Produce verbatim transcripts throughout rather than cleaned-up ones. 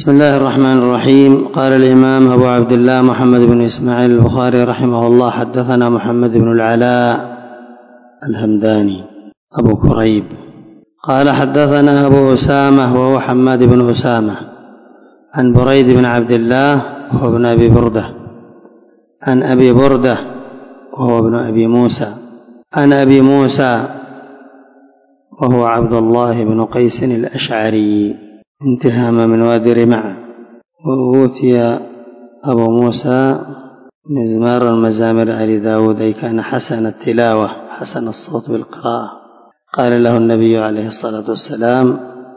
بسم الله الرحمن الرحيم. قال الإمام أبو عبد الله محمد بن إسماعيل البخاري رحمه الله: حدثنا محمد بن العلاء الهمداني أبو كريب قال حدثنا أبو أسامة وهو حماد بن أسامة عن بريد بن عبد الله وهو ابن أبي بردة عن أبي بردة وهو ابن أبي موسى عن أبي موسى وهو عبد الله بن قيس الأشعري انتهام من وادي رمعة. وأوتي أبو موسى مزمار المزامر آل داود، أي كان حسن التلاوة حسن الصوت بالقراءة. قال له النبي عليه الصلاة والسلام: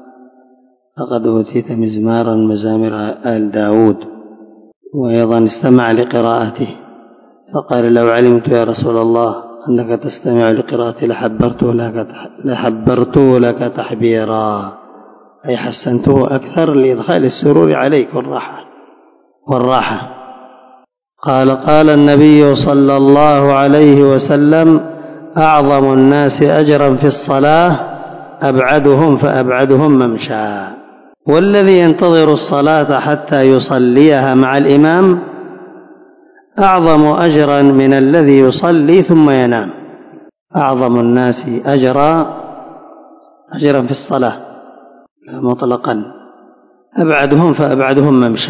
لقد أوتيت مزمار المزامر آل داود. وأيضا استمع لقراءته فقال: لو علمت يا رسول الله أنك تستمع لقراءتي لحبرته لك, لحبرته لك تحبيرا، أي حسنته أكثر لإدخال السرور عليك والراحة والراحة. قال: قال النبي صلى الله عليه وسلم: أعظم الناس أجرا في الصلاة أبعدهم فأبعدهم ممشى. والذي ينتظر الصلاة حتى يصليها مع الإمام أعظم أجرا من الذي يصلي ثم ينام. أعظم الناس أجرا أجرا في الصلاة مطلقا، أبعدهم فأبعدهم ممشى،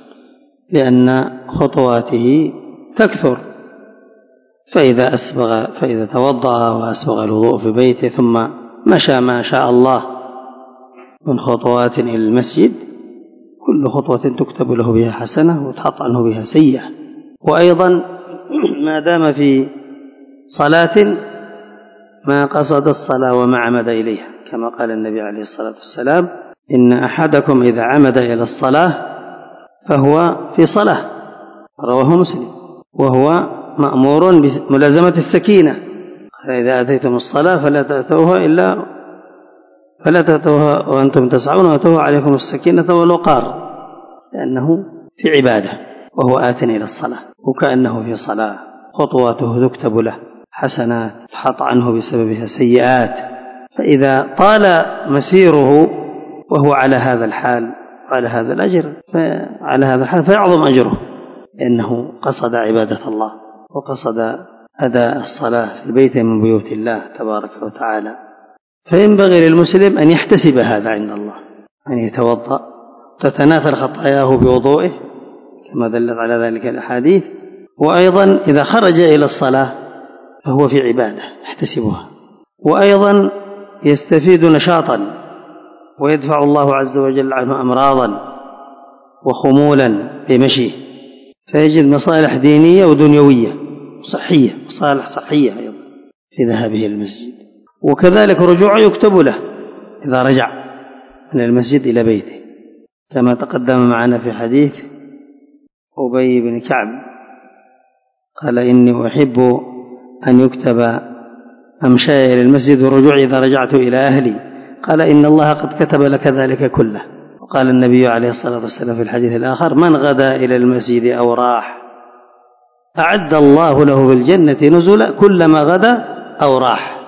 لأن خطواته تكثر. فإذا أسبغ فإذا توضأ وأسبغ الوضوء في بيته ثم مشى ما شاء الله من خطوات إلى المسجد، كل خطوة تكتب له بها حسنة وتحط عنه بها سيئة. وأيضا ما دام في صلاة ما قصد الصلاة وما عمد إليها، كما قال النبي عليه الصلاة والسلام: إن أحدكم إذا عمد إلى الصلاة فهو في صلاة. رواه مسلم. وهو مأمور بملازمة السكينة. قال: إذا أتيتم الصلاة فلا تأتوها إلا فلا تأتوها وأنتم تسعون وأتوها عليكم السكينة والوقار، لأنه في عبادة وهو آت إلى الصلاة وكأنه في صلاة. خطواته تكتب له حسنات تحط عنه بسببها سيئات. فإذا طال مسيره وهو على هذا الحال وعلى هذا الأجر على هذا الحال فيعظم أجره، لأنه قصد عبادة الله وقصد أداء الصلاة في بيت من بيوت الله تبارك وتعالى. فينبغي للمسلم أن يحتسب هذا عند الله، أن يتوضأ تتناثر خطاياه بوضوئه كما دلت على ذلك الأحاديث. وأيضا إذا خرج إلى الصلاة فهو في عبادة يحتسبها، وأيضا يستفيد نشاطا ويدفع الله عز وجل عنه أمراضا وخمولا بمشيه، فيجد مصالح دينية ودنيوية صحية، مصالح صحية أيضا في ذهابه المسجد. وكذلك رجوع يكتب له إذا رجع من المسجد إلى بيته، كما تقدم معنا في حديث أبي بن كعب قال: إني أحب أن يكتب أمشاي إلى المسجد ورجوعي إذا رجعت إلى أهلي. قال: إن الله قد كتب لك ذلك كله. وقال النبي عليه الصلاة والسلام في الحديث الآخر: من غدا إلى المسجد أو راح أعد الله له بالجنة نزلا كلما غدا أو راح.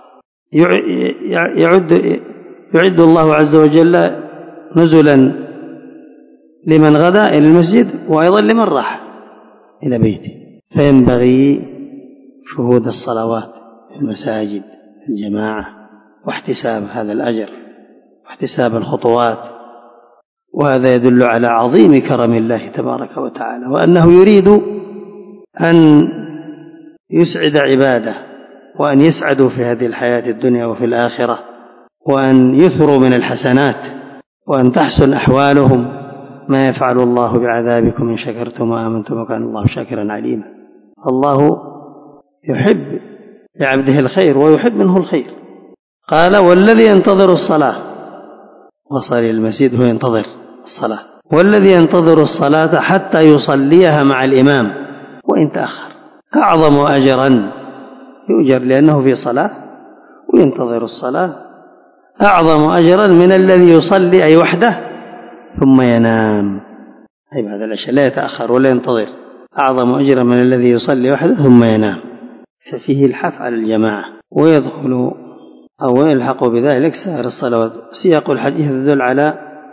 يعد, يعد الله عز وجل نزلا لمن غدا إلى المسجد وأيضا لمن راح إلى بيته. فينبغي شهود الصلوات في المساجد في الجماعة واحتساب هذا الأجر واحتساب الخطوات. وهذا يدل على عظيم كرم الله تبارك وتعالى، وأنه يريد أن يسعد عباده وأن يسعدوا في هذه الحياة الدنيا وفي الآخرة، وأن يثروا من الحسنات وأن تحسن أحوالهم. ما يفعل الله بعذابكم إن شكرتم وآمنتم وكان الله شاكرا عليما. الله يحب لعبده الخير ويحب منه الخير. قال: والذي ينتظر الصلاة، وصل المسجد هو ينتظر الصلاة، والذي ينتظر الصلاة حتى يصليها مع الإمام وإن تأخر أعظم أجرا، يؤجر لأنه في صلاة وينتظر الصلاة، أعظم أجرا من الذي يصلي أي وحده ثم ينام. أي هذا الأشياء لا يتأخر ولا ينتظر، أعظم أجرا من الذي يصلي وحده ثم ينام. ففيه الحث على الجماعة، ويدخل أو يلحق بذلك سائر الصلوات. سياق الحديث يدل على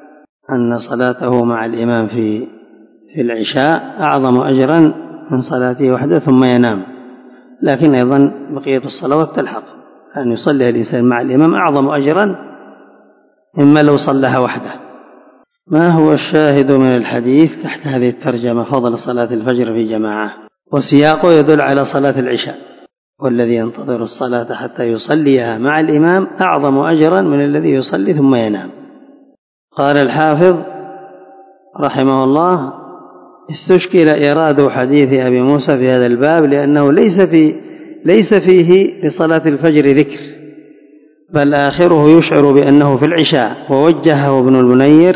أن صلاته مع الإمام في في العشاء أعظم أجرا من صلاته وحده ثم ينام، لكن أيضا بقية الصلوات تلحق، أن يصلي الإنسان مع الإمام أعظم أجرا مما لو صلىها وحده. ما هو الشاهد من الحديث تحت هذه الترجمة؟ فضل صلاة الفجر في جماعة، وسياقه يدل على صلاة العشاء، والذي ينتظر الصلاة حتى يصليها مع الإمام أعظم أجرا من الذي يصلي ثم ينام. قال الحافظ رحمه الله: استشكل إيراد حديث أبي موسى في هذا الباب لأنه ليس في ليس فيه لصلاة الفجر ذكر، بل آخره يشعر بأنه في العشاء، ووجهه ابن المنير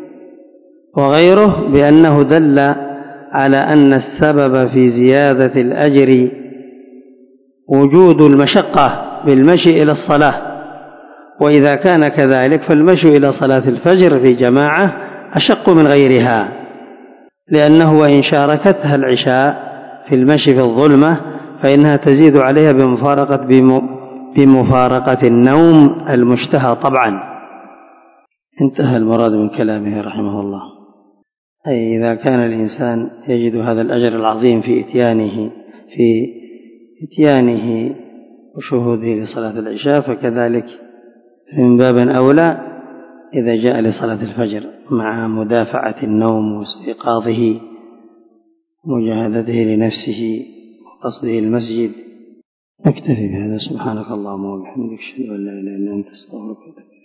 وغيره بأنه دل على أن السبب في زيادة الأجر وجود المشقة بالمشي إلى الصلاة، وإذا كان كذلك فالمشي إلى صلاة الفجر في جماعة أشق من غيرها، لأنه وإن شاركتها العشاء في المشي في الظلمة فإنها تزيد عليها بمفارقة, بمفارقة النوم المشتهى طبعا. انتهى المراد من كلامه رحمه الله، أي إذا كان الإنسان يجد هذا الأجر العظيم في إتيانه في إتيانه وشهوده لصلاة العشاء، فكذلك من باب أولى إذا جاء لصلاة الفجر مع مدافعة النوم واستيقاظه ومجاهدته لنفسه وقصده المسجد. نكتفي بهذا. سبحانك اللهم وبحمدك، أشهد أن لا إله إلا أنت، أستغفرك وأتوب إليك.